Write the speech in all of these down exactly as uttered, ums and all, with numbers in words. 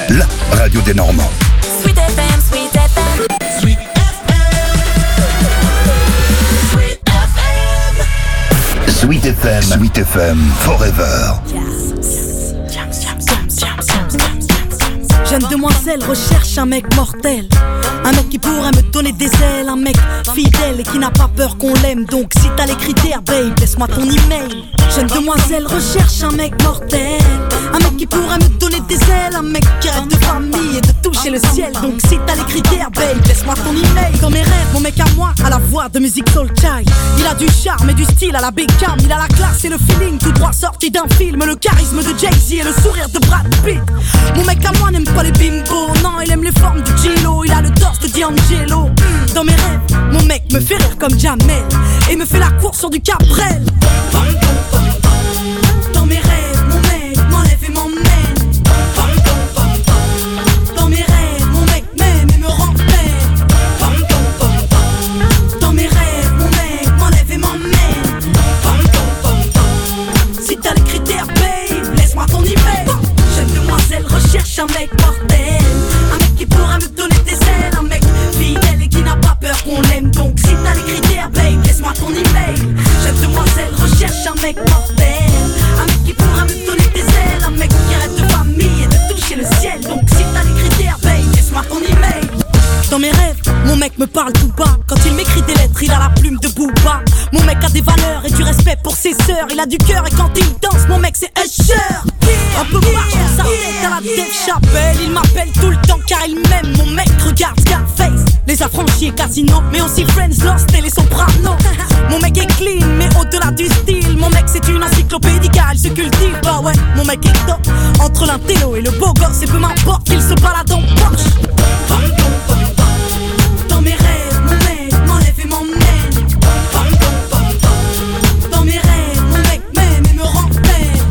la radio des Normands. Sweet F M, Sweet F M. Sweet Sweet F M, Sweet F M, forever. Jeune demoiselle recherche un mec mortel, un mec qui pourrait me donner des ailes, un mec fidèle et qui n'a pas peur qu'on l'aime. Donc si t'as les critères, babe, laisse-moi ton email. Jeune demoiselle recherche un mec mortel, un mec qui pourrait me donner des ailes, un mec qui rêve de famille et de toucher le ciel. Donc si t'as les critères, babe, laisse-moi ton email. Dans mes rêves, mon mec à moi a la voix de musique soul child. Il a du charme et du style à la Beckham. Il a la classe et le feeling tout droit sorti d'un film. Le charisme de Jay-Z et le sourire de Brad Pitt. Mon mec à moi n'aime pas les bimbos, non, il aime les formes du Gilo. Il a le torse de D'Angelo. Dans mes rêves, mon mec me fait rire comme Jamel et me fait la course sur du Cabrel. Dans mes rêves, mon mec m'enlève et m'emmène. Dans mes rêves, mon mec m'aime et me rend pleine. Dans mes rêves, mon mec m'enlève et m'emmène. Si t'as les critères, babe, laisse-moi ton email. Jeune demoiselle recherche un mec mortel, un mec qui pourra me donner des ailes, un mec fidèle et qui n'a pas peur qu'on l'aime. Donc si t'as les critères, babe, laisse-moi ton email. Jeune demoiselle recherche un mec mortel, un mec qui pourra me donner des ailes, un mec qui rêve de famille et de toucher le ciel. Donc si t'as les critères, babe, laisse-moi ton email. Dans mes rêves, mon mec me parle tout bas. Quand il m'écrit des lettres, il a la plume de Booba. Mon mec a des valeurs et du respect pour ses sœurs. Il a du cœur et quand il danse, mon mec c'est Usher. Un peu marche dans sa tête à la Dave Chappelle. Il m'appelle tout le temps car il m'aime. Mon mec regarde Scarface, Les Affranchis et Casino, mais aussi Friends, Lost et Les Sopranos. Mon mec est clean mais au-delà du style. Mon mec c'est une encyclopédie car il se cultive. Bah ouais, mon mec est top. Entre l'intello et le beau gosse, et peu m'importe qu'il se balade en Porsche. Dans mes rêves, mon mec m'enlève et m'emmène. Dans mes rêves, mon mec m'aime et me rend pleine.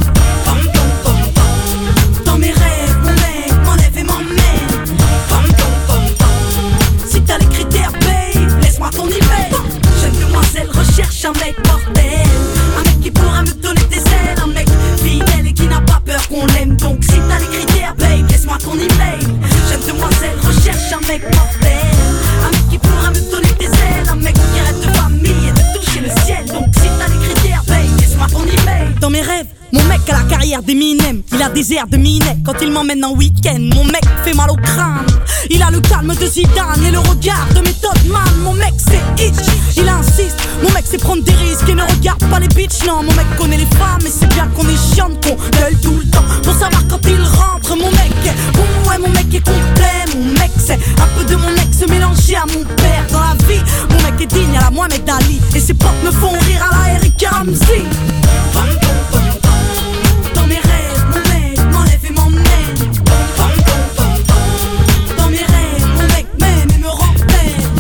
Dans mes rêves, mon mec m'enlève et m'emmène. Si t'as les critères, babe, laisse-moi ton email. Jeune demoiselle recherche un mec mortel, un mec qui pourra me donner des ailes, un mec fidèle et qui n'a pas peur qu'on l'aime. Donc si t'as les critères, babe, laisse-moi ton email. Jeune demoiselle recherche un mec mortel, un mec qui pourra me donner des ailes, un mec qui rêve de famille et de toucher le ciel. Donc si t'as les critères, babe, laisse-moi ton email. Dans mes rêves, mon mec a la carrière d'Eminem. Il a des airs de Minet quand il m'emmène en week-end. Mon mec fait mal au crâne, il a le calme de Zidane et le regard de Method Man. Mon mec c'est Hitch, il insiste. Mon mec c'est prendre des risques et ne regarde pas les bitches. Non, mon mec connaît les femmes et c'est bien qu'on est chiante, qu'on gueule tout le temps pour savoir quand il rentre. Mon mec est bon, ouais, mon mec est complet. Mon mec c'est un peu de mon ex mélangé à mon père dans la vie. Mon mec est digne à la Mohamed Ali et ses potes me font rire à la Eric Ramsey. Dans mes rêves, mon mec m'enlève et m'emmène. Dans mes rêves, mon mec m'aime et me rend pleine.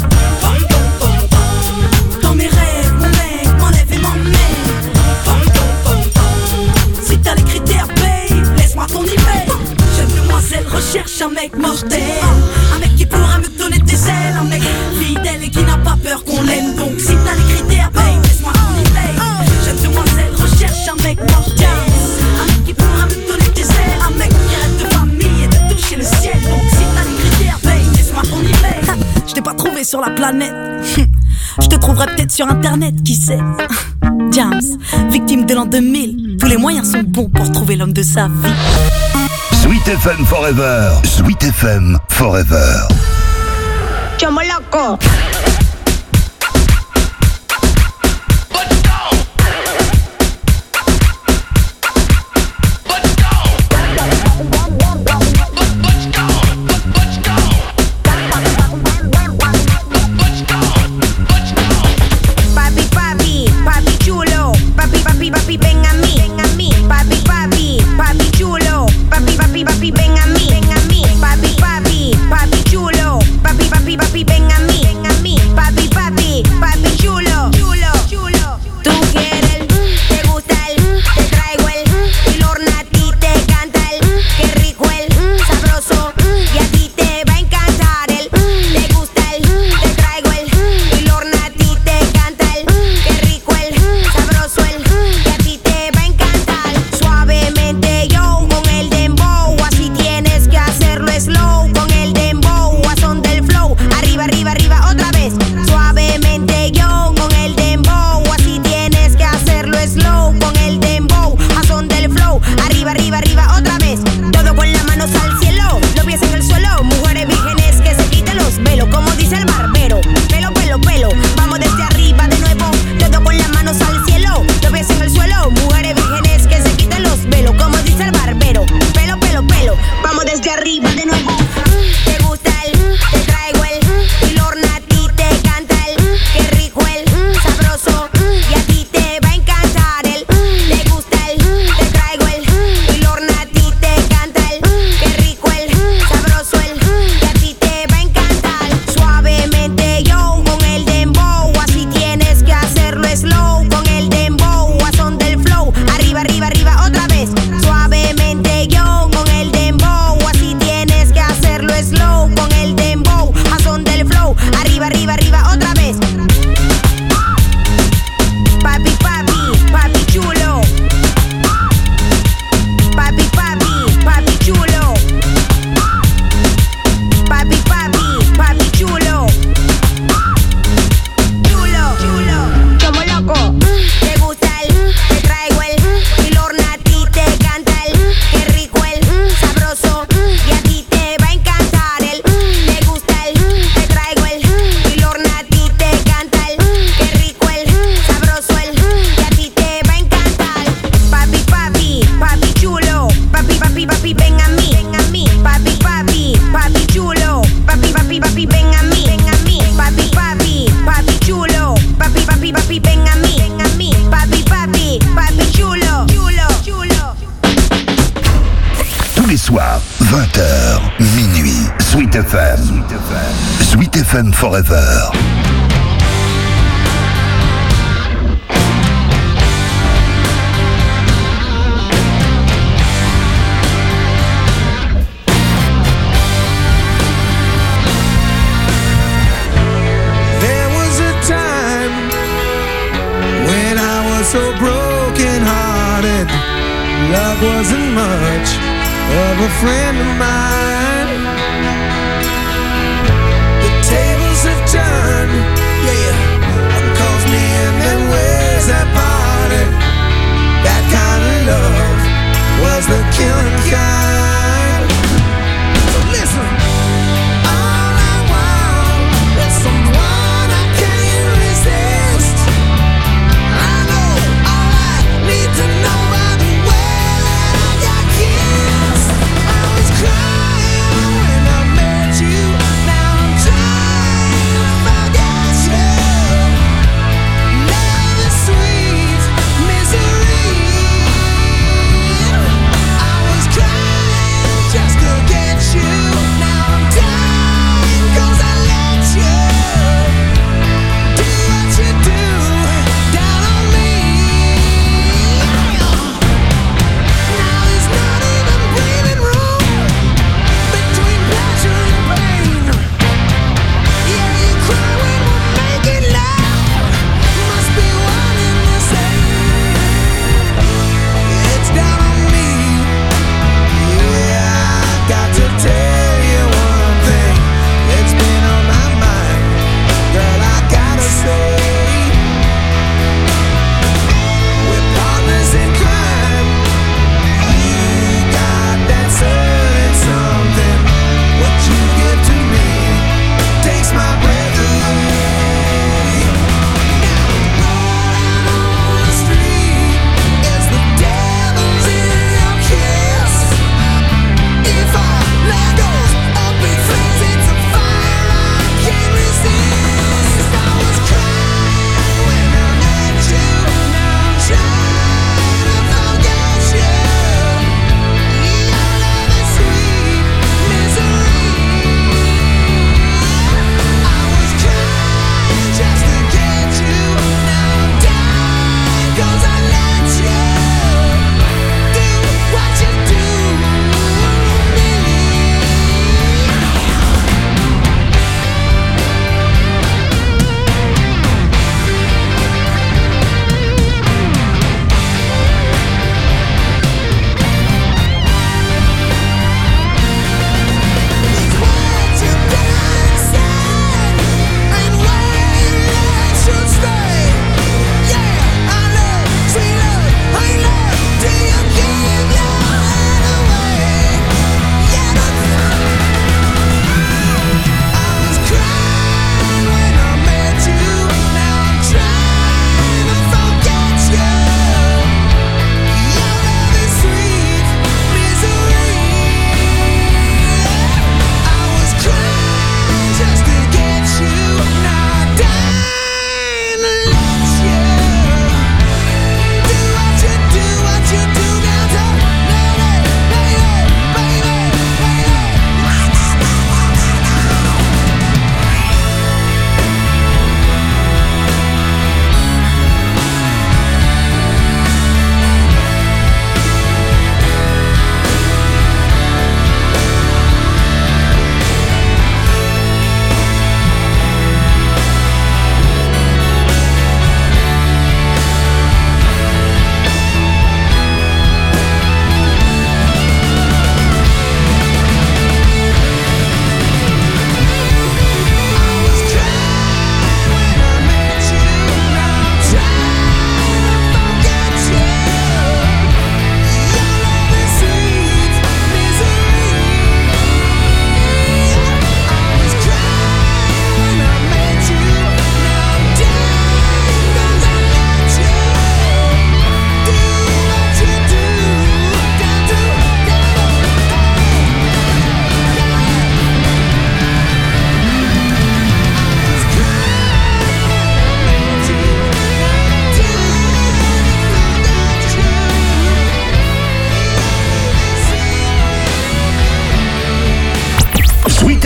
Dans mes rêves, mon mec m'enlève et m'emmène. Si t'as les critères, babe, laisse-moi ton email. Jeune demoiselle recherche un mec mortel, un mec qui pourra me donner des ailes, un mec fidèle et qui n'a pas peur qu'on l'aime. Donc si t'as les critères, babe, laisse-moi ton email. Jeune demoiselle recherche un mec mortel, un mec qui pourra me donner des ailes, un mec qui rêve de famille et de toucher le ciel. Donc si t'as les critères, babe, laisse-moi ton email. Je t'ai pas trouvé sur la planète, je te trouverai peut-être sur internet, qui sait. James, victime de l'an deux mille, tous les moyens sont bons pour trouver l'homme de sa vie. Sweet F M Forever, Sweet F M Forever. Chomo loco. Papi, ven a mí, ven a mí, papi, papi, papi chulo, papi, papi, papi, ven a mí, ven a mí, papi, papi, papi chulo, papi, papi, papi, ven a mí, ven a mí, papi. soir, vingt heures, minuit, Sweet F M. Sweet F M Forever. So broken hearted, love wasn't much of a friend of mine. The tables have turned, yeah, calls me in them ways that parted. That kind of love was the killing kind. So listen, all I want is someone I can't resist. To know by the way that I got kissed. I was crying when I met you. Now I'm trying to forget you. Love is sweet, misery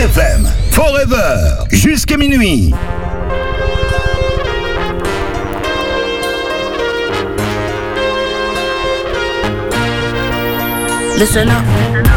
F M, Forever, jusqu'à minuit. Listen up.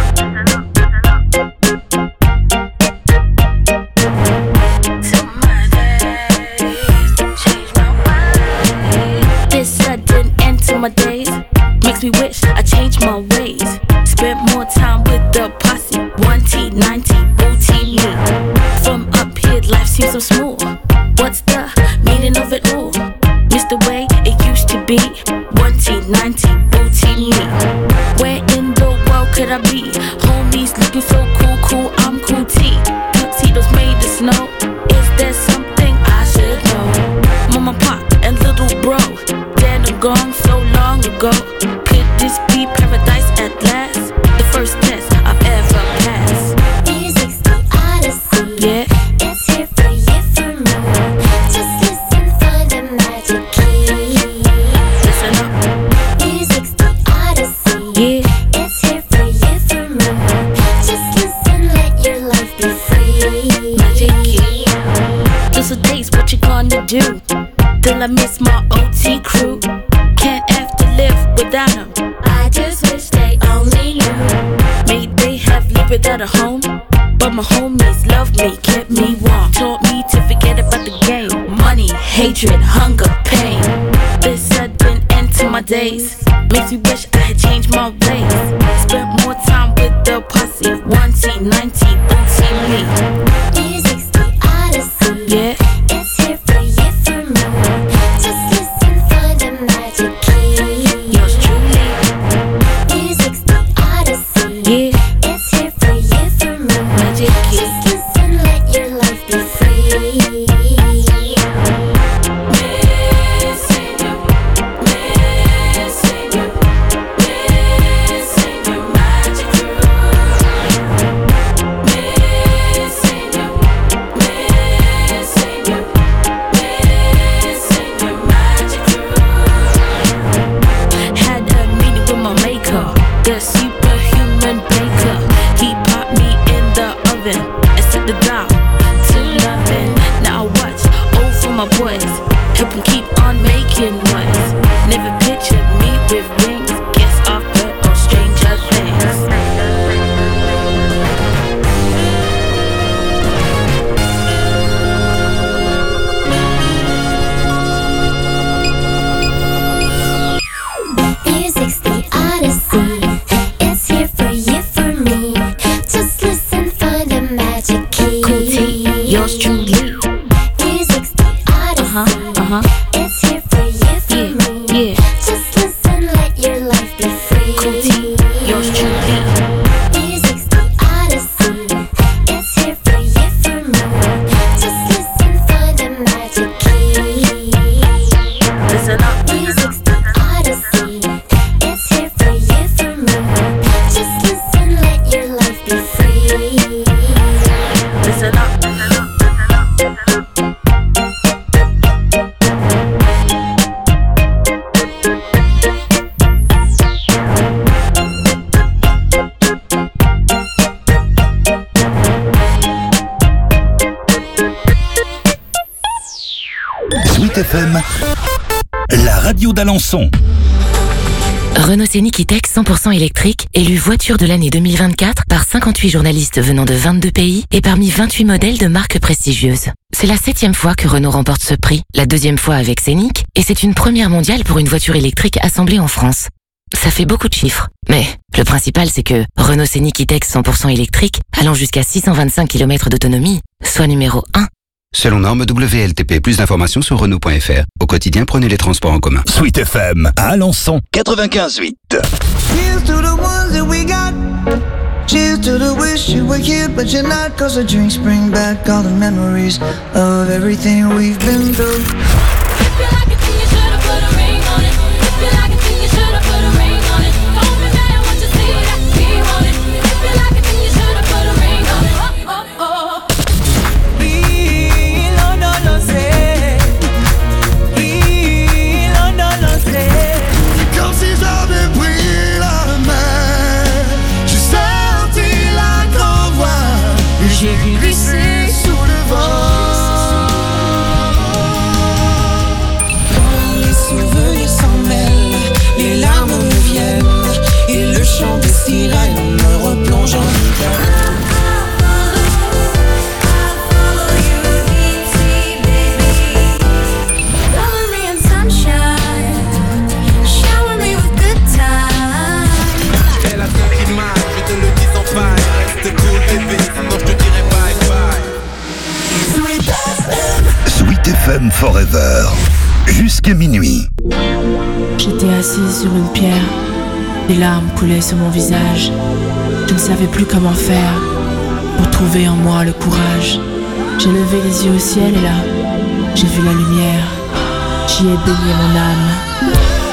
This sudden end to my days makes me wish I changed my ways. Spent more time with the posse. One T, ninety, booty me. From up here, life seems so small. What's the meaning of it all? Miss the way it used to be. One T, ninety, booty me. Where in the world could I be? Homies looking so cool, cool, I'm cool T. Tuxedos made of snow. Is there something I should know? Mama, pop, and little bro, dead and gone so long ago. Could this be paradise at last? The first test I've ever passed. Music's the odyssey. Yeah. It's here for you, for me. Just listen for the magic key. Listen up. Music's the odyssey. Yeah. It's here for you, for me. Just listen, let your life be free. Magic key. Those are days, what you gonna do? Till I miss my O T crew. Can't have to live without them. I just wish they only knew. May they have lived without a home, but my homies loved me, kept me warm. Taught me to forget about the game. Money, hatred, hunger, pain. This sudden end to my days makes me wish I had changed my ways. Spent more time with the posse. One T, ninety, booty me. Music's the odyssey. Yeah. It's here for you, for me. Just listen for the magic key. Yours truly. Music's the odyssey. Yeah. It's here for you, for me. Magic key. Just listen, let your life be free. Missing you, missing you, missing your magic crew. Missing you, missing you, missing your magic crew. Had a meeting with my maker, the superhuman baker. He popped me in the oven and set the dial to loving. Now I watch over my boys, help them keep on making noise. Never pictured me with rings. Guess I've heard of stranger things. Music's the odyssey. It's here for you, for me. Just listen for the magic key. Cool T, yours truly. Music's the odyssey. Uh-huh, uh-huh. It's here for you, for Yeah, me. yeah. Just listen, let your life be free. Cool T, yours truly. Music's the odyssey. It's here for you, for me. Just listen for the magic key. Listen up. Music's the odyssey. It's here for you, for me. Just listen, let your life be free. Listen up. Sweet F M, la radio d'Alençon. Renault Scénic E-Tech cent pour cent électrique, élu voiture de l'année deux mille vingt-quatre par cinquante-huit journalistes venant de vingt-deux pays et parmi vingt-huit modèles de marques prestigieuses. C'est la septième fois que Renault remporte ce prix, la deuxième fois avec Scénic, et c'est une première mondiale pour une voiture électrique assemblée en France. Ça fait beaucoup de chiffres, mais le principal c'est que Renault Scénic E-Tech cent pour cent électrique, allant jusqu'à six cent vingt-cinq kilomètres d'autonomie, soit numéro un. Selon norme W L T P, plus d'informations sur Renault point F R. Au quotidien, prenez les transports en commun. Sweet F M, à Alençon, quatre-vingt-quinze huit. Cheers to the ones that we got. Cheers to the wish you were here, but you're not. Cause the drinks bring back all the memories of everything we've been through. If you like it, then you should've put a ring on it. If you like it, then you should've put a ring on it. Don't be mad what you see, that we want it. If you like it, then you should've put a ring on it. Oh, oh, oh. Real, no, no, say. Real, no, no, say. Comme si j'avais pris la main, j'ai senti la grande voix, et j'ai vu jusqu'à minuit. J'étais assise sur une pierre, les larmes coulaient sur mon visage. Je ne savais plus comment faire pour trouver en moi le courage. J'ai levé les yeux au ciel et là, j'ai vu la lumière. J'y ai baigné mon âme.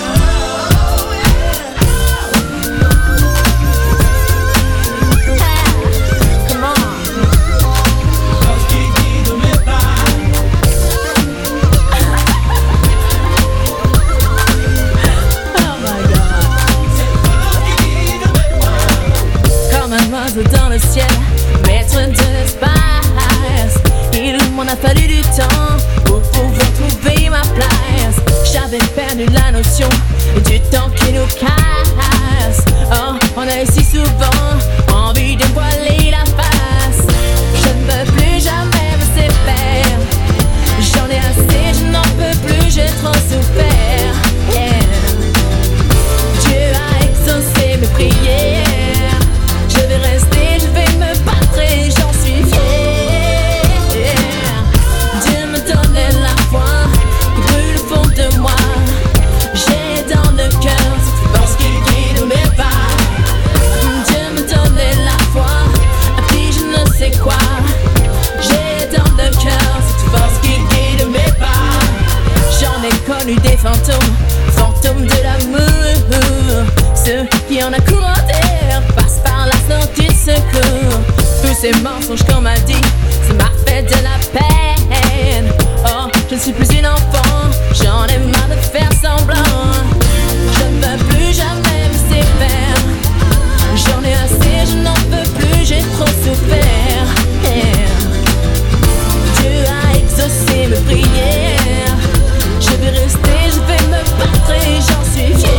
Dans le ciel, maître de l'espace. Il m'en a fallu du temps pour pouvoir trouver ma place. J'avais perdu la notion du temps qui nous casse. Oh, on a si souvent envie de voiler la face. Je ne veux plus jamais me séparer. J'en ai assez, je n'en peux plus, j'ai trop souffert. Yeah. Dieu a exaucé mes prières. Je vais rester, je vais me battre et j'en suis fière. Dieu me donnait la foi qui brûle au fond de moi. J'ai dans le cœur cette force qui guide mes pas. Dieu me donnait la foi, puis je ne sais quoi. J'ai dans le cœur cette force qui guide mes pas. J'en ai connu des fantômes, fantômes de l'amour. Ceux qui en a couronné passent par la sortie de secours. Tous ces mensonges qu'on m'a dit, ça m'a fait de la peine. Oh, je ne suis plus une enfant, j'en ai marre de faire semblant. Je ne veux plus jamais me séparer. J'en ai assez, je n'en peux plus, j'ai trop souffert. Yeah. Dieu a exaucé mes prières. Je vais rester, je vais me battre et j'en suis fière.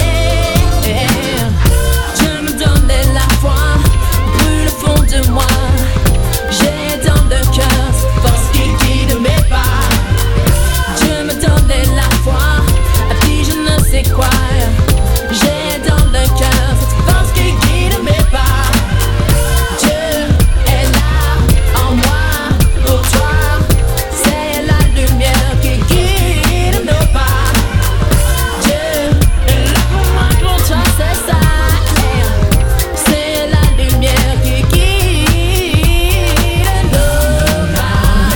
Dieu me donnait la foi, brûle au fond de moi. J'ai dans le cœur cette force qui guide mes pas. Dieu me donnait la foi, puis je ne sais quoi. J'ai dans le cœur cette force qui guide mes pas. Dieu est là en moi, pour toi. C'est la lumière qui guide nos pas. Dieu est là pour moi, pour toi, c'est ça. C'est la lumière qui guide nos pas.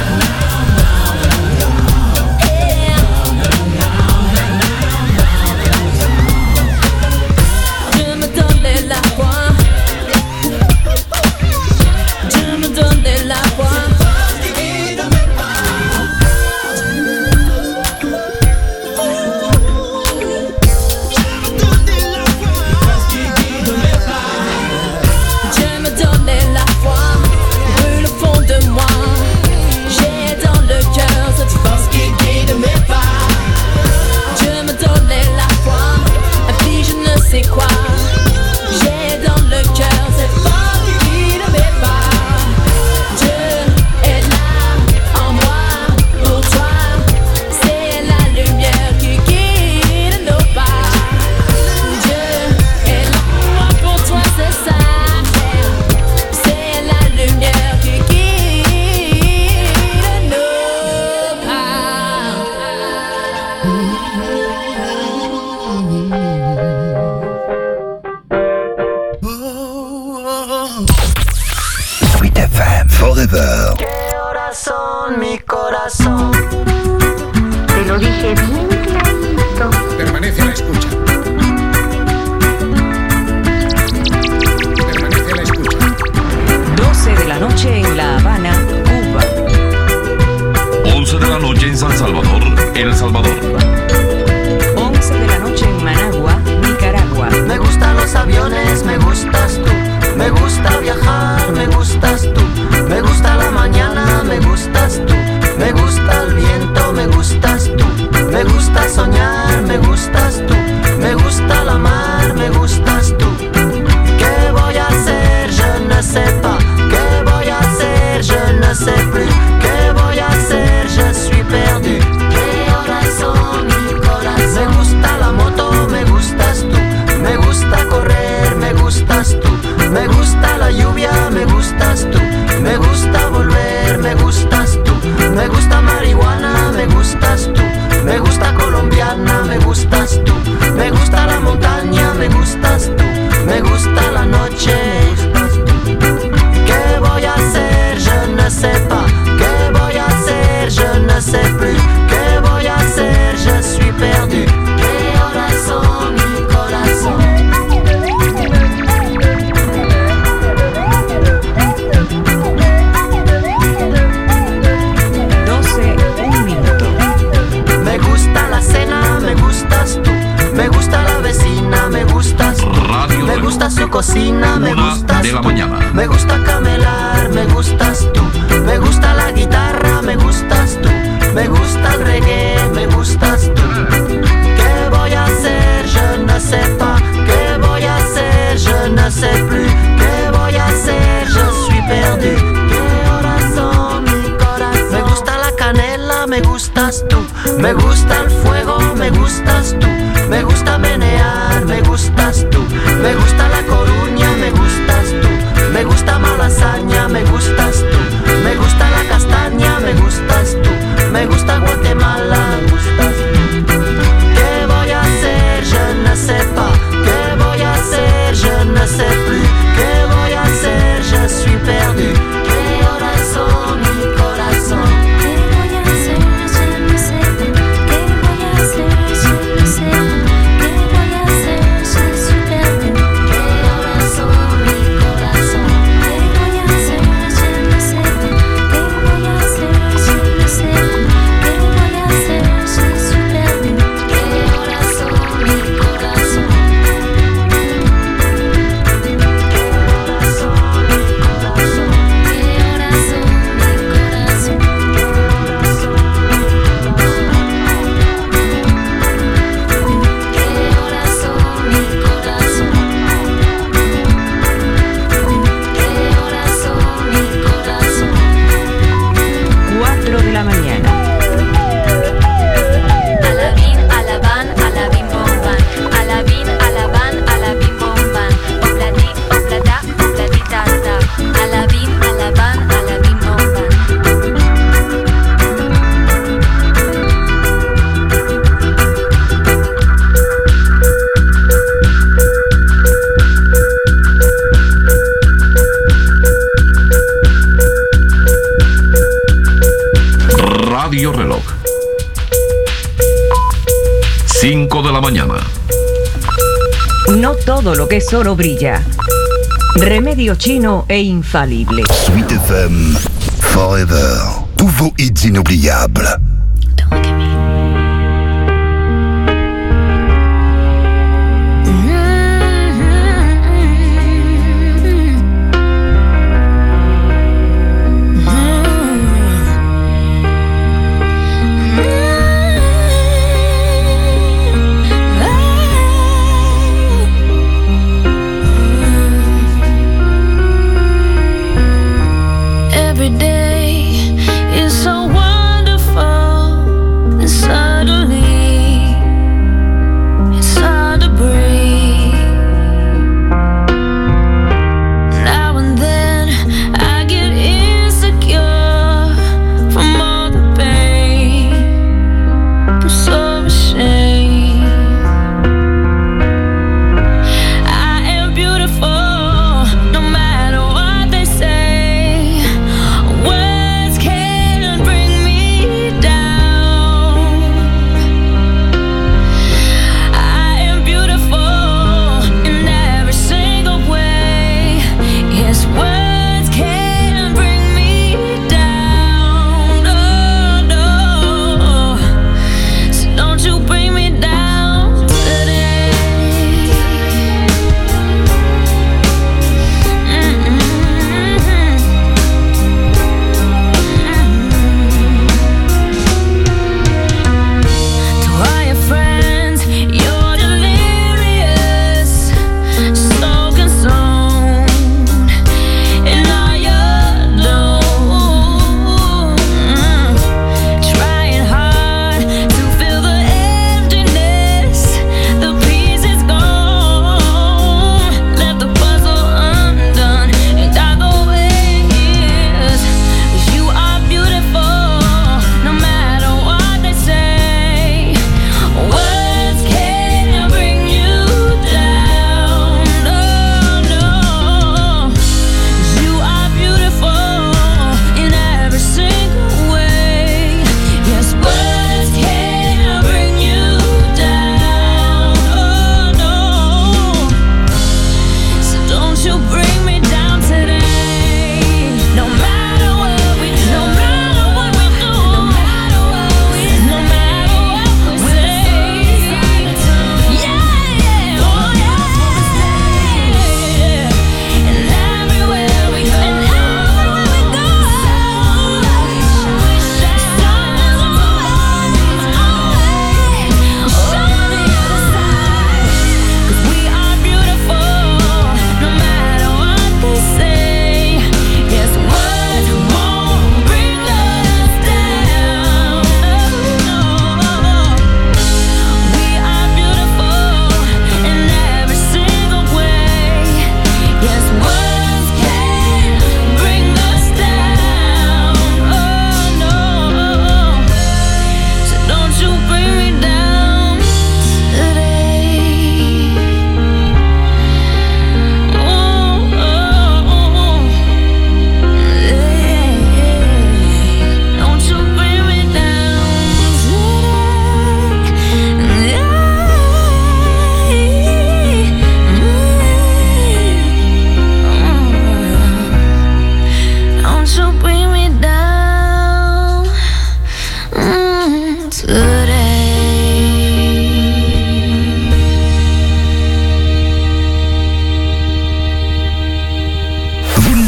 Dieu me donnait la foi. Dieu me donnait la foi. Dieu me donnait la foi, brûle au fond de moi. J'ai dans le cœur cette force qui guide mes pas. Dieu me donnait la foi, puis je ne sais quoi. J'ai dans le cœur cette force qui guide mes pas. Dieu est là en moi, pour toi. C'est la lumière qui guide nos pas. Dieu est là pour moi, pour toi, c'est ça. C'est la lumière qui guide nos pas. Sweet F M Forever. Corazón, mi corazón. Te lo dije bien clarito. Permanece a la escucha. Permanece a la escucha. doce de la noche en La Habana, Cuba. once de la noche en San Salvador, El Salvador. once de la noche en Managua, Nicaragua. Me gustan los aviones, me gustas tú. Me gusta viajar, me gustas tú. Me gusta la mañana. gusta su cocina, me Una gustas de la tú. mañana. Me gusta camelar, me gustas tú. Me gusta la guitarra, me gustas tú. Me gusta el reggae, me gustas tú. ¿Qué voy a hacer? Je ne sais pas. ¿Qué voy a hacer? Je ne sais plus. ¿Qué voy a hacer? Je suis perdu. ¿Qué horas son, mi corazón? Me gusta la canela, me gustas tú. Me gusta el fuego, me gustas tú. Me gusta menear, me gustas tú. Me gusta la Coruña, me gustas tú. Me gusta Malasaña, me gustas tú. Me gusta la castaña, me gustas tú. Me gusta Guatemala, me gustas tú. ¿Qué voy a hacer? Je ne sais pas. ¿Qué voy a hacer? Je ne sais plus. ¿Qué voy a hacer? Je suis perdu. ¿Qué horas son, mi corazón? ¿Qué voy a hacer? Je ne sais pas. ¿Qué voy a hacer? Je ne sais pas. ¿Qué voy a hacer? Je suis perdu. ¿Qué horas son, mi corazón? ¿Qué voy a hacer? Je ne sais pas. ¿Qué voy a hacer? Je ne sais pas. ¿Qué voy a hacer? Je suis perdu. ¿Qué horas son, mi corazón? cuatro de la mañana. Alabín, alaban, alabín, bomban. Alabín, alaban, alabín, bomban. Obladi, oblada, obladita, ta. Alabín, alaban, alabín, bomban. Radio Reloj. cinco de la mañana. No todo lo que es oro brilla. Remedio chino e infalible. Sweet F M, Forever. Tous vos hits inoubliables. Every day is so wonderful.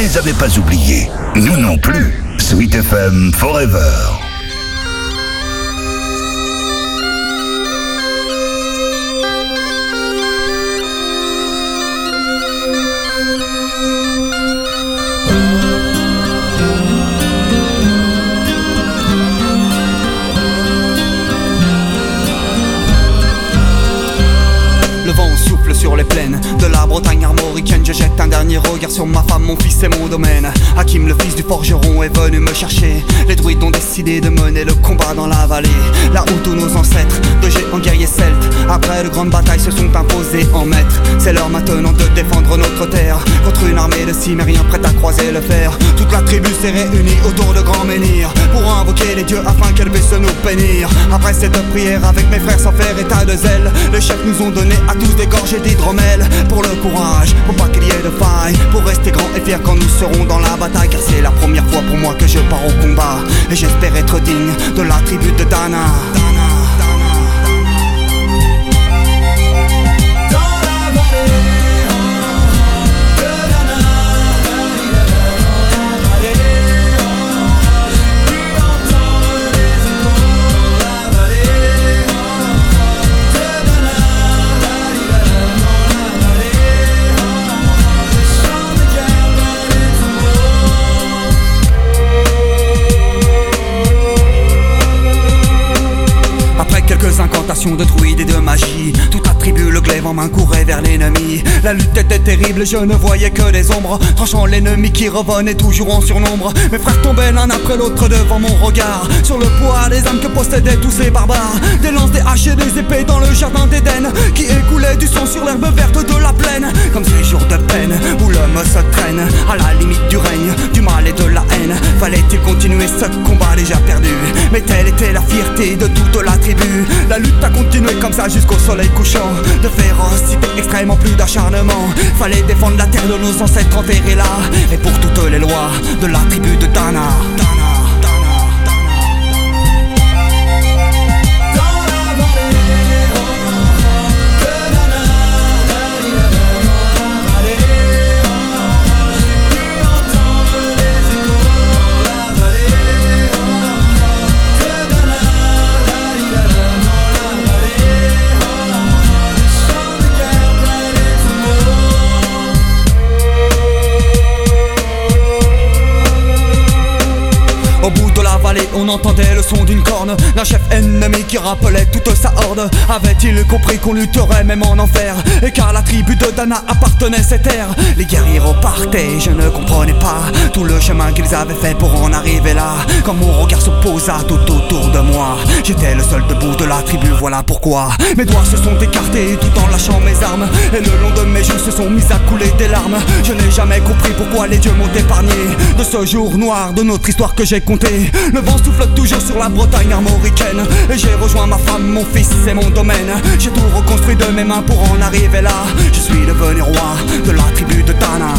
les avait pas oubliés. Nous non plus. Sweet F M Forever. Le vent souffle sur les plaines de la Bretagne armoricaine. Je jette un dernier regard sur ma femme, mon fils et mon domaine. Hakim, le fils du forgeron, est venu me chercher. Les druides ont décidé de mener le combat dans la vallée, là où tous nos ancêtres, de géants guerriers celtes, après de grandes batailles, se sont imposés en maîtres. C'est l'heure maintenant de défendre notre terre contre une armée de cimériens prête à croiser le fer. Toute la tribu s'est réunie autour de grands menhirs pour invoquer les dieux afin qu'elle puisse nous bénir. Après cette prière avec mes frères sans faire état de zèle, les chefs nous ont donné à tous des gorgées d'hydromel pour le courage, pour pas qu'il y ait de faille, pour rester grand et fier quand nous serons dans la bataille. Car c'est la première fois pour moi que je pars au combat, et j'espère être digne de la tribu de Dana. Quelques incantations de druides et de magie, toute la tribu, le glaive en main, courait vers l'ennemi. La lutte était terrible, je ne voyais que des ombres, tranchant l'ennemi qui revenait toujours en surnombre. Mes frères tombaient l'un après l'autre devant mon regard, sur le poids des âmes que possédaient tous ces barbares. Des lances, des haches et des épées dans le jardin d'Éden, qui écoulait du sang sur l'herbe verte de la plaine. Comme ces jours de peine où l'homme se traîne à la limite du règne, du mal et de la haine. Fallait-il continuer ce combat déjà perdu? Mais telle était la fierté de toute la tribu. La lutte a continué comme ça jusqu'au soleil couchant. De férocité extrême en plus d'acharnement. Fallait défendre la terre de nos ancêtres enterrés là, et pour toutes les lois de la tribu de Dana. Au bout de la vallée, on entendait le son d'une corne d'un chef ennemi qui rappelait toute sa horde. Avait-il compris qu'on lutterait même en enfer, et qu'à la tribu de Dana appartenait cette terre? Les guerriers repartaient, je ne comprenais pas tout le chemin qu'ils avaient fait pour en arriver là. Quand mon regard se posa tout autour de moi, j'étais le seul debout de la tribu, voilà pourquoi mes doigts se sont écartés tout en lâchant mes armes, et le long de mes joues se sont mis à couler des larmes. Je n'ai jamais compris pourquoi les dieux m'ont épargné de ce jour noir de notre histoire que j'ai compté. Le vent souffle toujours sur la Bretagne armoricaine, et j'ai rejoint ma femme, mon fils et mon domaine. J'ai tout reconstruit de mes mains pour en arriver là. Je suis devenu roi de la tribu de Dana.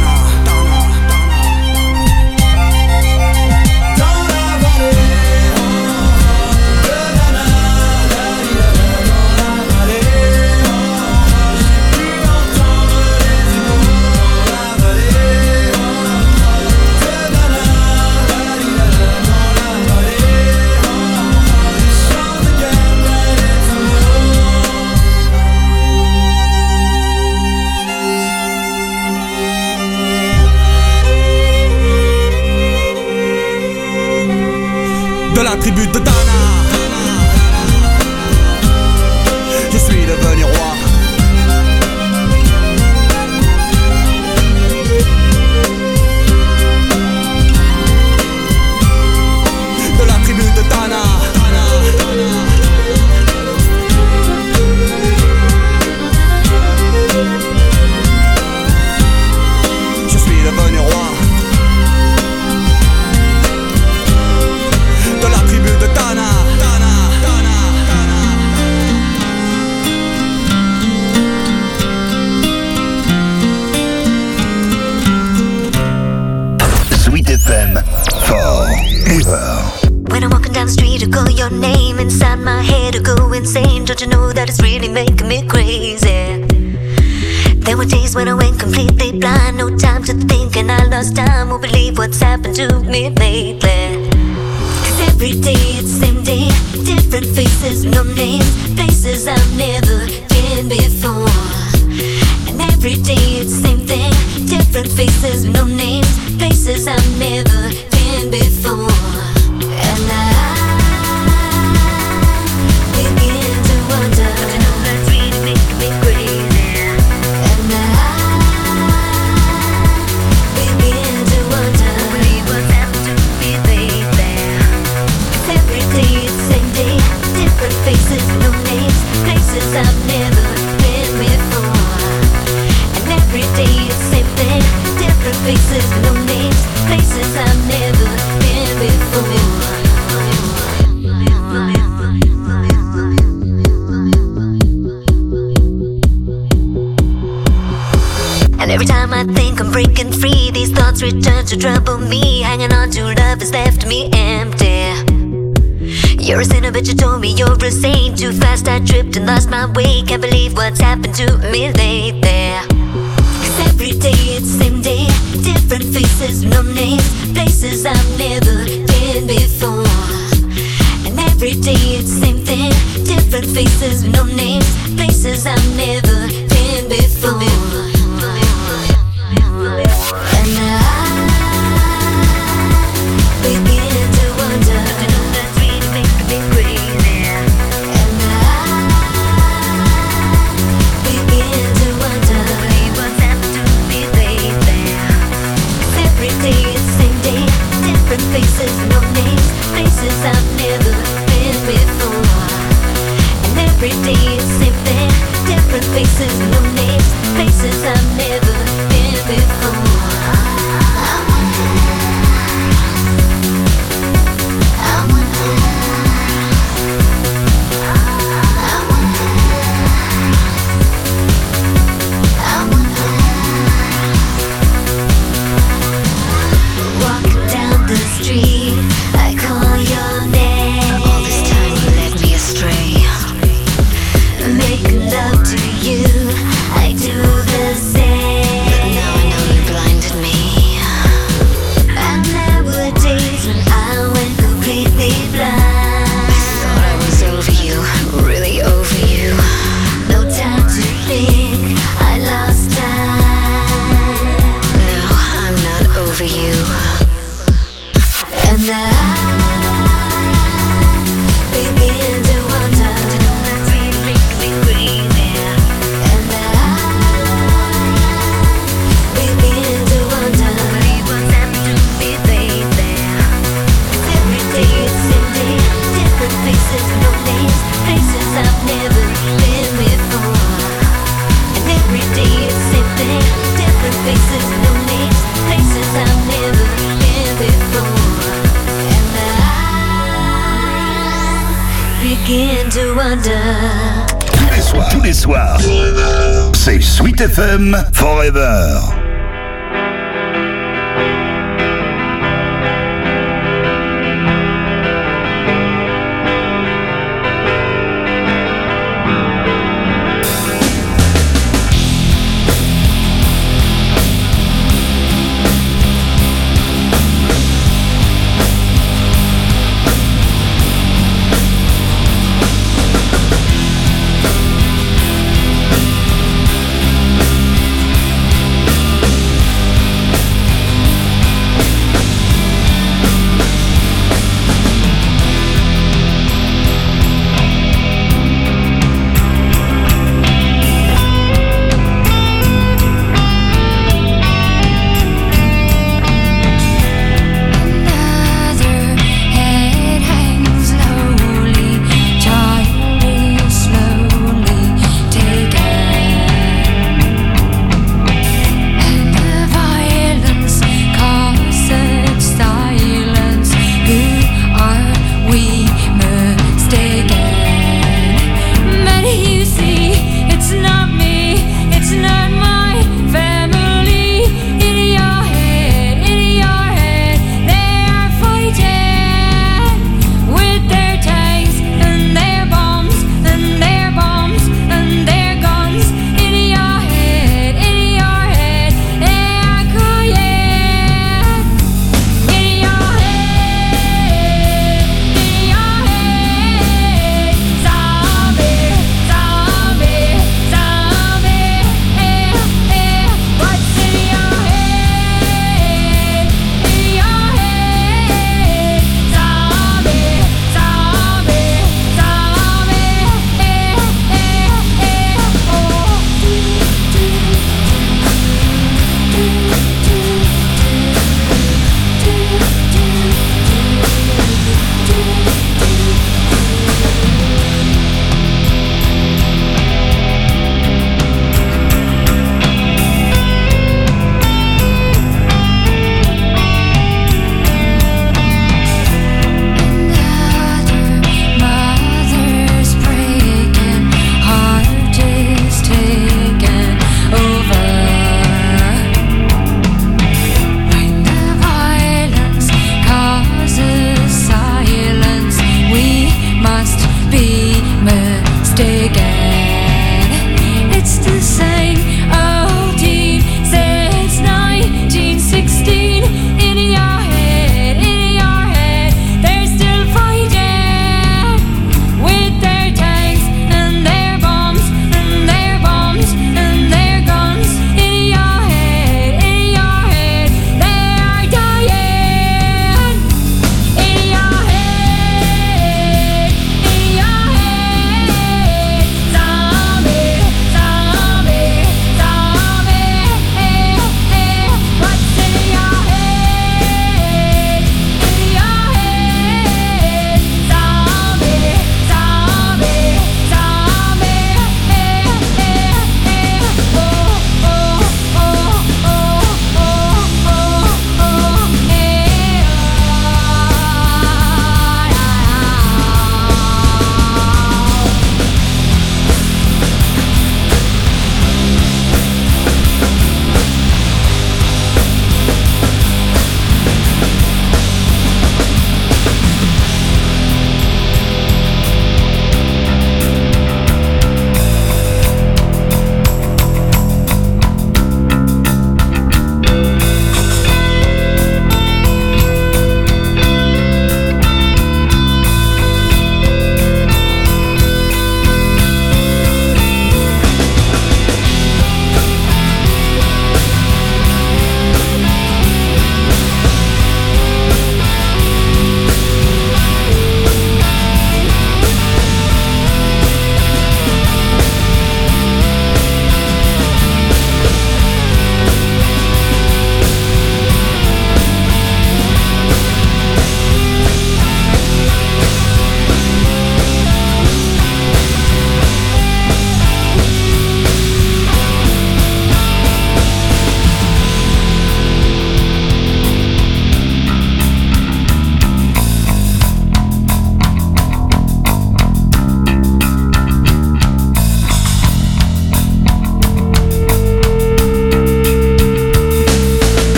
De la tribu de Dana, je suis devenu roi. De la tribu de Dana. Je suis devenu roi. De la tribu de Dana, Dana, Dana, Dana. Sweet F M Forever. When I'm walking down the street, I call your name. Inside my head, I go insane. Don't you know that it's really making me crazy? There were days when I went completely blind, no time to think and I lost time. Won't believe what's happened to me lately. Cause every day it's same day, different faces, no names, places I've never been before. And every day it's same thing, different faces, no names, places I've never been before. And I begin to wonder, I know that's really making me crazy. And I begin to wonder, believe what's happened to me lately. Cause every day it's same day, different faces, no names, places I've never been before. And every day it's same thing, different faces, no names, places I've never been before. And every time I think I'm breaking free, these thoughts return to trouble me. Hanging on to love has left me empty. You're a sinner but you told me you're a saint. Too fast I tripped and lost my way. Can't believe what's happened to me lately. Cause every day it's same day, different faces, no names, places I've never been before. And every day it's same thing, different faces, no names, places I've never been before. And I begin to wonder, I know that's really making me crazy. And I begin to wonder, believe what's happened to me lately. Cause every day it's same day, different faces, no names, places I've never been before. And every day it's same thing, different faces, no names, places I've never been before. Walking down the street, I call your name. All this time you led me astray. Making love to you, I do the same. But now I know you blinded me. And there were days when I went completely blind. I thought I was over you, really over you. No time to think, I lost time. No, I'm not over you. And I begin to wonder, I know that's really making me crazy. And I begin to wonder, believe what's happened to me lately. Cause every day it's same day, different faces, no names, places I've never been before. And every day it's same thing, different faces, no names, places I've never been before. Begin to wonder. Tous les soirs, tous les soirs, c'est Sweet F M Forever. Thank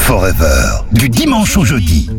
Forever, du dimanche au jeudi.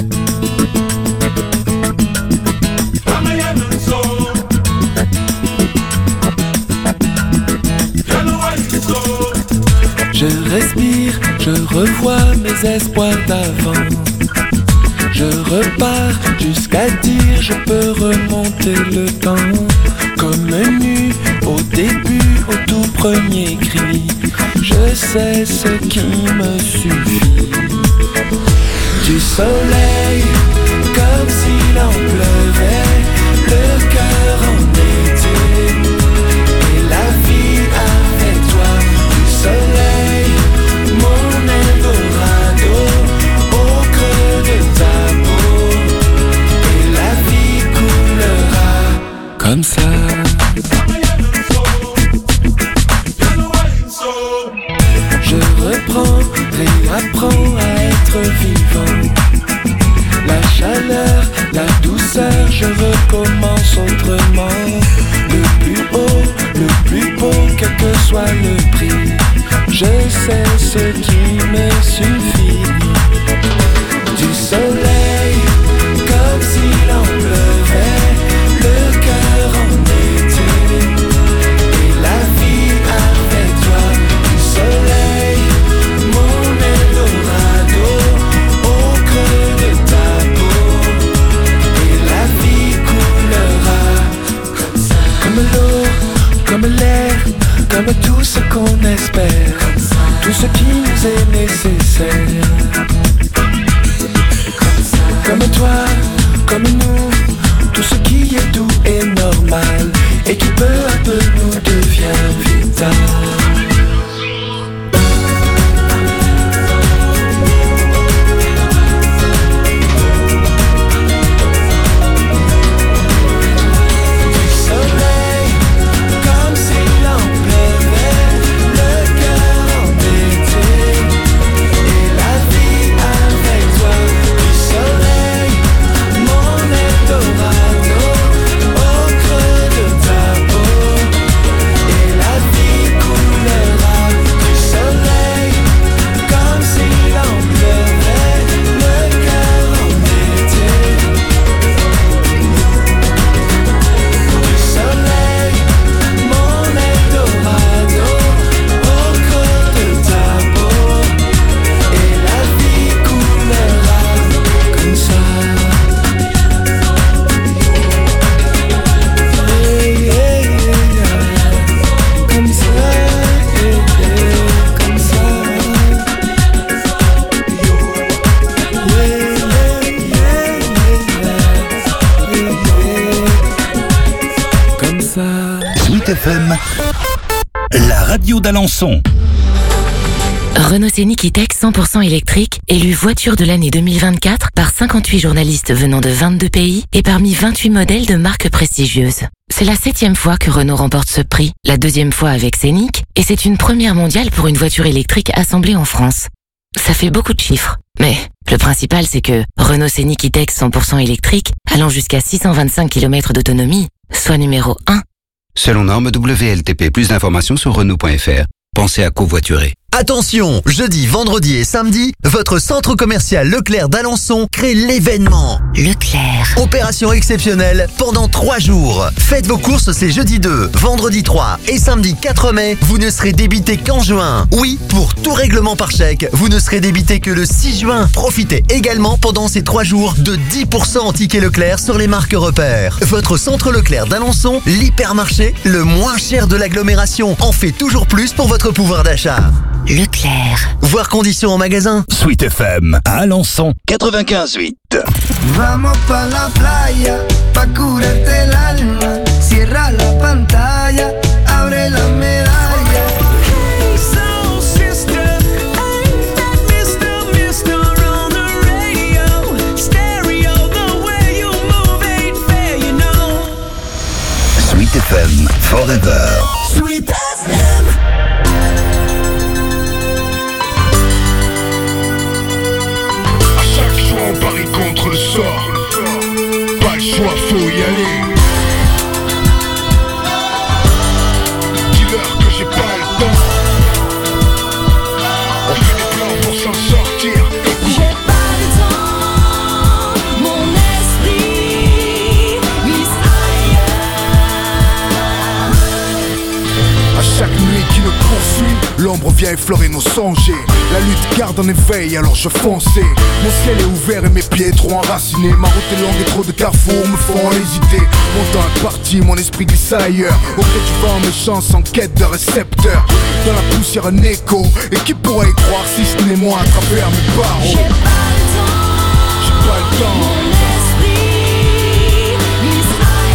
Je respire, je revois mes espoirs d'avant. Je repars jusqu'à dire je peux remonter le temps. Comme nu au début, au tout premier cri. Je sais ce qui me suffit. Du soleil, comme s'il en pleuvait, le cœur en été. Et la vie avec toi, du soleil, mon Eldorado, au creux de ta peau. Et la vie coulera comme ça. Je reprends, réapprends à être vivant. La chaleur, la douceur, je recommence autrement. Le plus haut, le plus beau, quel que soit le prix. Je sais ce qui me suffit. Du soleil, comme s'il en pleuvait, le cœur en été. Et la vie avec toi, du soleil, mon Eldorado, au creux de ta peau. Et la vie coulera comme ça. Comme l'eau, comme l'air, comme tout ce qu'on espère, tout ce qui nous est nécessaire. Comme toi, comme nous, tout ce qui est doux et normal, et qui peu à peu nous devient vital. F M, la radio d'Alençon. Renault Scénic E-Tech cent pour cent électrique, élu voiture de l'année deux mille vingt-quatre par cinquante-huit journalistes venant de vingt-deux pays et parmi vingt-huit modèles de marques prestigieuses. C'est la septième fois que Renault remporte ce prix, la deuxième fois avec Scénic, et c'est une première mondiale pour une voiture électrique assemblée en France. Ça fait beaucoup de chiffres, mais le principal c'est que Renault Scénic E-Tech cent pour cent électrique, allant jusqu'à six cent vingt-cinq kilomètres d'autonomie, soit numéro un. Selon norme W L T P, plus d'informations sur Renault point F R. Pensez à covoiturer. Attention, jeudi, vendredi et samedi, votre centre commercial Leclerc d'Alençon crée l'événement. Leclerc. Opération exceptionnelle pendant trois jours. Faites vos courses, c'est jeudi deux, vendredi trois et samedi quatre mai. Vous ne serez débité qu'en juin. Oui, pour tout règlement par chèque, vous ne serez débité que le six juin. Profitez également pendant ces trois jours de dix pour cent en tickets Leclerc sur les marques repères. Votre centre Leclerc d'Alençon, l'hypermarché, le moins cher de l'agglomération, en fait toujours plus pour votre pouvoir d'achat. Leclerc. Voir conditions en magasin. Sweet F M à Alençon quatre-vingt-quinze huit. Vamos pa la playa, pa curarte el alma. Cierra la pantalla, abre la medalla. Hey soul sister, ain't that Mister Mister on the radio? Stereo, the way you move ain't fair, you know. Sweet F M forever. Sweet F M. On parie contre le sort, pas le choix, faut y aller. Dis-leur que L'ombre vient effleurer nos songes. La lutte garde en éveil, alors je fonçais. Mon ciel est ouvert et mes pieds trop enracinés. Ma route est longue et trop de carrefours me font hésiter. Mon temps est parti, mon esprit glisse ailleurs. Au gré du vent, mes chances en quête de récepteurs. Dans la poussière un écho, et qui pourrait y croire si ce n'est moi à travers mes barreaux. J'ai pas le temps, j'ai pas le temps. Mon esprit glisse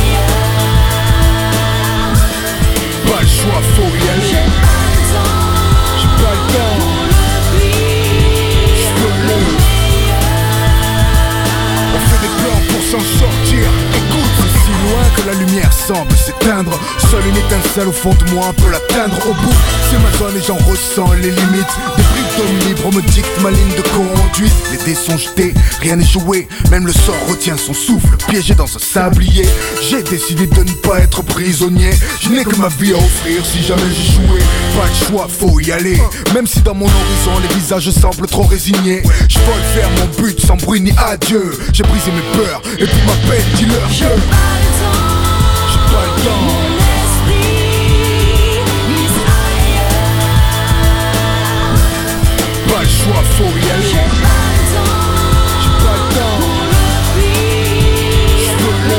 ailleurs. Pas le choix, faut y aller. J'ai pas le temps, j'ai pas le temps. Pour l'oubli, j'veux le On fait des plans pour s'en sortir. Écoute, c'est si loin que la lumière semble s'éteindre. Seule une étincelle au fond de moi peut l'atteindre. Au bout, c'est ma zone et j'en ressens les limites. Des briques d'homme libre me dictent ma ligne de conduite. Les dés sont jetés, rien n'est joué. Même le sort retient son souffle, piégé dans un sablier. J'ai décidé de ne pas être prisonnier. Je n'ai que ma vie à offrir si jamais j'ai joué. Pas de choix, faut y aller. Même si dans mon horizon les visages semblent trop résignés. Je vole vers mon but sans bruit ni adieu. J'ai brisé mes peurs et pour ma peine dis-leur j'ai pas le temps. J'ai pas le temps. Mon esprit glisse ailleurs. Pas le choix, faut y aller. J'ai pas le temps. J'ai pas le temps. Pour l'oubli, j'veux le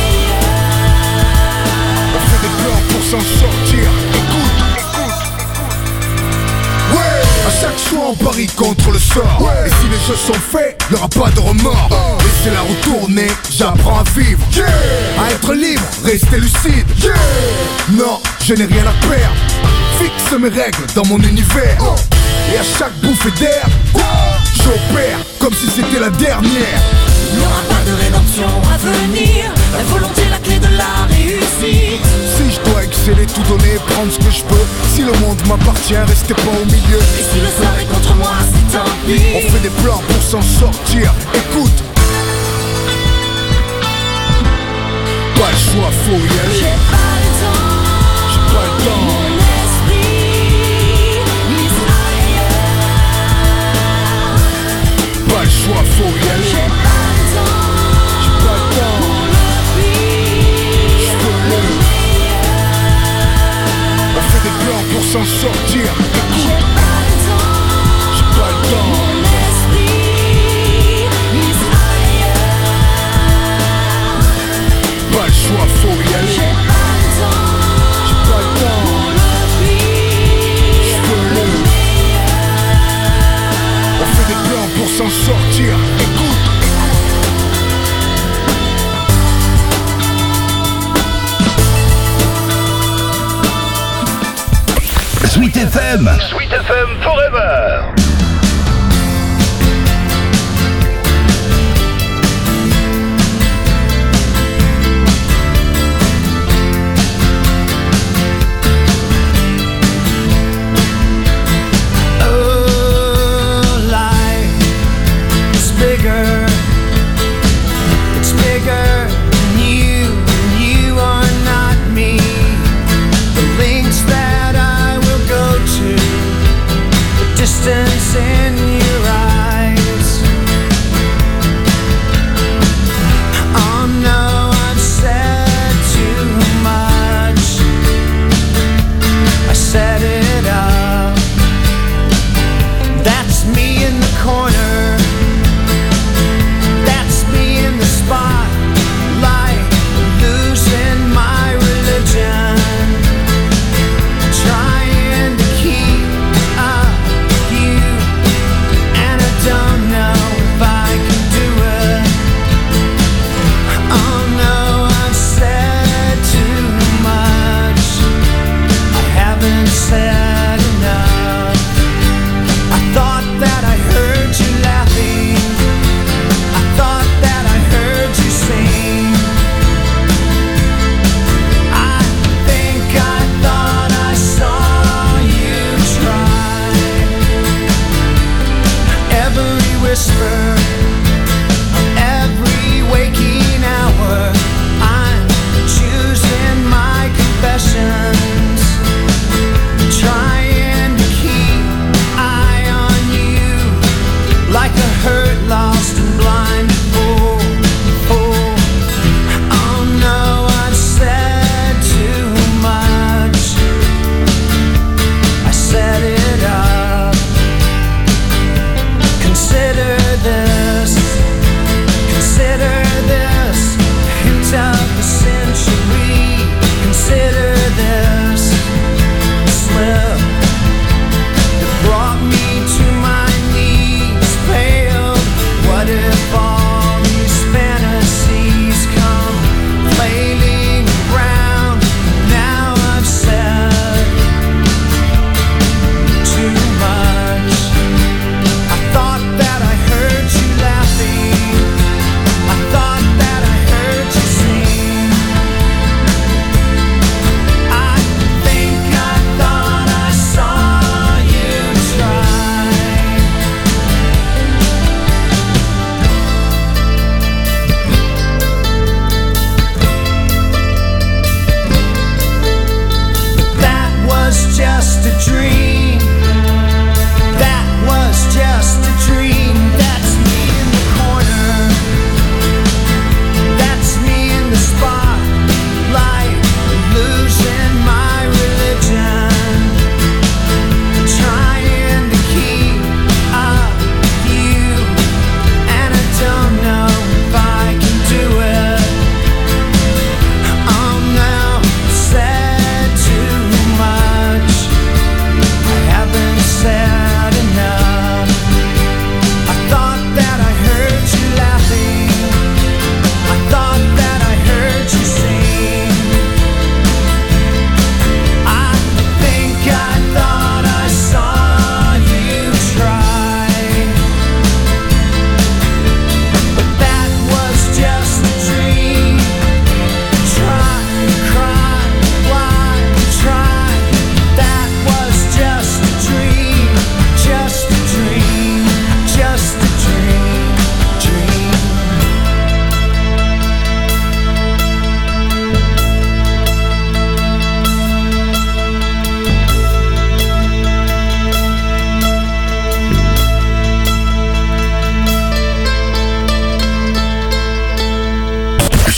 On fait des plans pour s'en sortir. Écoute, écoute. Ouais. À chaque choix on parie contre le sort. Ouais. Et si les jeux sont faits, y'aura pas de remords. Oh. Laissez la roue tourner, j'apprends à vivre. Yeah. À être libre, rester lucide. Yeah. Non, je n'ai rien à perdre. Fixe mes règles dans mon univers. Oh. Et à chaque bouffée d'air, oh, j'opère comme si c'était la dernière. Il n'y aura pas de rédemption à venir. La volonté est la clé de la réussite. Si je dois exceller, tout donner, prendre ce que je peux. Si le monde m'appartient, restez pas au milieu. Et si le sort est contre moi, c'est tant pis. On fait des plans pour s'en sortir. Écoute, pas le choix, faut y aller. J'ai pas le temps. J'ai pas le temps. Mon esprit glisse ailleurs. Pas le choix, faut y aller. J'ai pas le temps. J'ai pas le temps. Pour l'oubli, j'veux le On fait des plans pour s'en sortir. Écoute, j'ai pas le temps. j'ai pas le temps. Mon esprit glisse ailleurs. Pas le choix, faut y aller. J'ai pas le temps. J'ai pas le temps. Pour l'oubli, j'veux le On fait des plans pour s'en sortir. Écoute, Sweet F M. Sweet F M Forever. Distance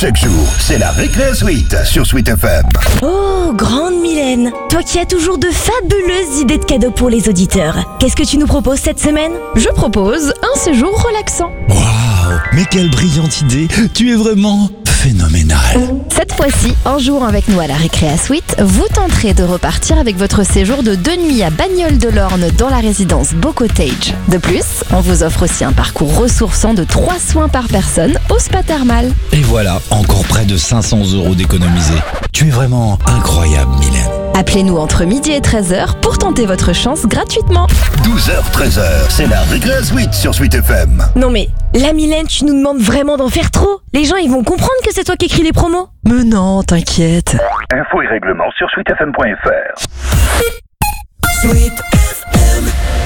Chaque jour, c'est la Récré Suite sur Sweet F M. Oh, grande Mylène, toi qui as toujours de fabuleuses idées de cadeaux pour les auditeurs. Qu'est-ce que tu nous proposes cette semaine? Je propose un séjour relaxant. Waouh, mais quelle brillante idée. Tu es vraiment phénoménal. Cette fois-ci, en jouant avec nous à la Récréa Suite, vous tenterez de repartir avec votre séjour de deux nuits à Bagnoles-de-l'Orne dans la résidence Beau Cottage. De plus, on vous offre aussi un parcours ressourçant de trois soins par personne au spa thermal. Et voilà, encore près de cinq cents euros d'économisés. Tu es vraiment incroyable, Mylène. Appelez-nous entre midi et treize heures pour tenter votre chance gratuitement. douze heures treize heures, c'est la Récré Suite sur Sweet F M. Non mais, la Mylène, tu nous demandes vraiment d'en faire trop. Les gens, ils vont comprendre que c'est toi qui écris les promos. Mais non, t'inquiète. Infos et règlements sur sweet f m point f r. Sweet F M.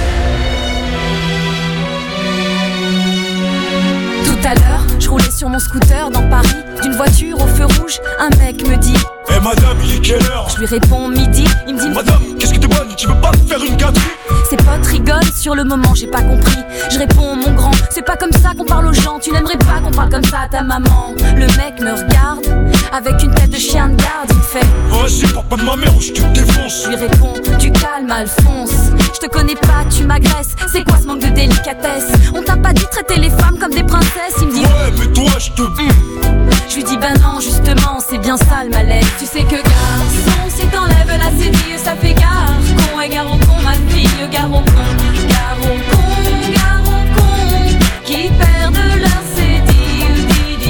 Tout à l'heure, je roulais sur mon scooter dans Paris. D'une voiture au feu rouge, un mec me dit: Eh hey madame, il est quelle heure? Je lui réponds midi, il me dit: Madame, qu'est-ce que t'es bonne? Tu veux pas me faire une gâterie? Ses potes rigolent, sur le moment j'ai pas compris. Je réponds: mon grand, c'est pas comme ça qu'on parle aux gens. Tu n'aimerais pas qu'on parle comme ça à ta maman. Le mec me regarde, avec une tête de chien de garde. Il me fait: Vas-y, parle pas de ma mère ou je te défonce. Je lui réponds: tu calmes Alphonse, je te connais pas, tu m'agresses. C'est quoi ce manque de délicatesse? On t'a pas dit traiter les femmes comme des princesses? Il me dit: ouais, mais toi je te... Mmh. Je lui dis: ben non, justement, c'est bien ça le malaise. Tu sais que garçon, si t'enlèves la cédille, ça fait gare. Con et gare au con, ma fille, gare au con. Gare au con, gare au con, qui perdent leur cédille.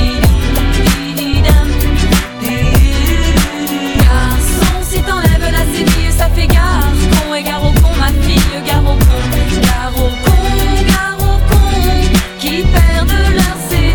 Garçon, si t'enlèves la cédille, ça fait gare. Con et gare au con, ma fille, gare au con. Gare au con, gare au con, qui perdent leur cédille.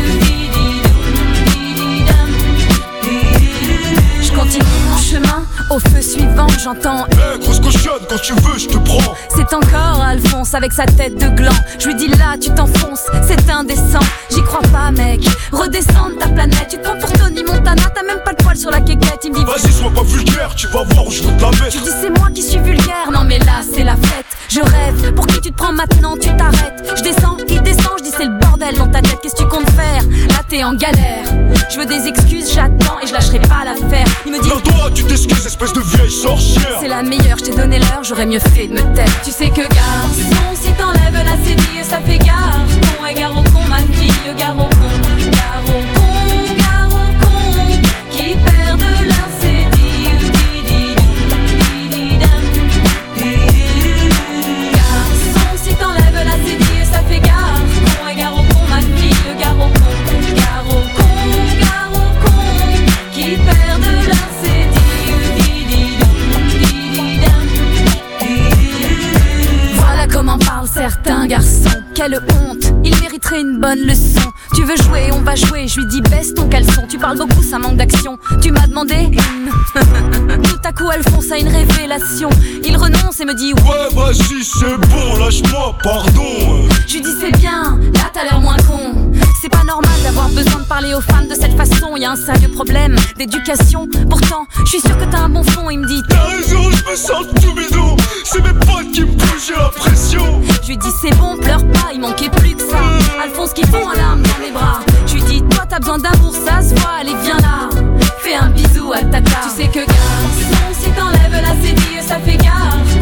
Je continue mon chemin, au feu suivant, j'entends: Eh hey, grosse cochonne, quand tu veux, je te prends. C'est encore Alphonse avec sa tête de gland. Je lui dis: là, tu t'enfonces, c'est indécent. J'y crois pas, mec, redescends de ta planète. Tu te prends pour Tony Montana, t'as même pas le poil sur la quéquette. Il me dit: vas-y, sois pas vulgaire, tu vas voir où je vais te la mettre. Je dis: c'est moi qui suis vulgaire, non mais là, c'est la fête. Je rêve, pour qui tu te prends maintenant, tu t'arrêtes. Je descends, il descend, je dis: c'est le bordel dans ta tête, qu'est-ce que tu comptes faire? Là, t'es en galère. Je veux des excuses, j'attends et je lâcherai pas l'affaire. Il me dit: non, toi, tu t'excuses, espèce de vieille sorcière. C'est la meilleure, je t'ai donné l'heure, j'aurais mieux fait de me taire. Tu sais que garçon, si t'enlèves la cédille, ça fait gare. Con et gare au con, ma fille, gare au con. Gare au con, gare au con, qui perdent leur cédille. Garçon, si t'enlèves la cédille, ça fait gare. Con et gare au con, ma fille, gare au con. Gare au con, gare au con, qui perdent leur cédille. Voilà comment parlent certains garçons. Quelle honte, il mériterait une bonne leçon. Tu veux jouer, on va jouer, je lui dis: baisse ton caleçon. Tu parles beaucoup, ça manque d'action. Tu m'as demandé tout à coup Alphonse a une révélation. Il renonce et me dit: ouais, vas-y, c'est bon, lâche-moi, pardon. Je lui dis: c'est bien, là t'as l'air moins con. C'est pas normal d'avoir besoin de parler aux femmes de cette façon. Y'a un sérieux problème d'éducation. Pourtant, je suis sûr que t'as un bon fond. Il me dit: t'as raison, je me sens tout bidon. C'est mes potes qui me bougent, j'ai la pression. Je lui dis: c'est bon, pleure pas, il manquait plus que ça. Alphonse qui fond en larmes dans mes bras. Je lui dis: toi t'as besoin d'amour, ça se voit, allez viens là. Fais un bisou à tata. Tu sais que garçon, si t'enlèves la cédille, ça fait gare.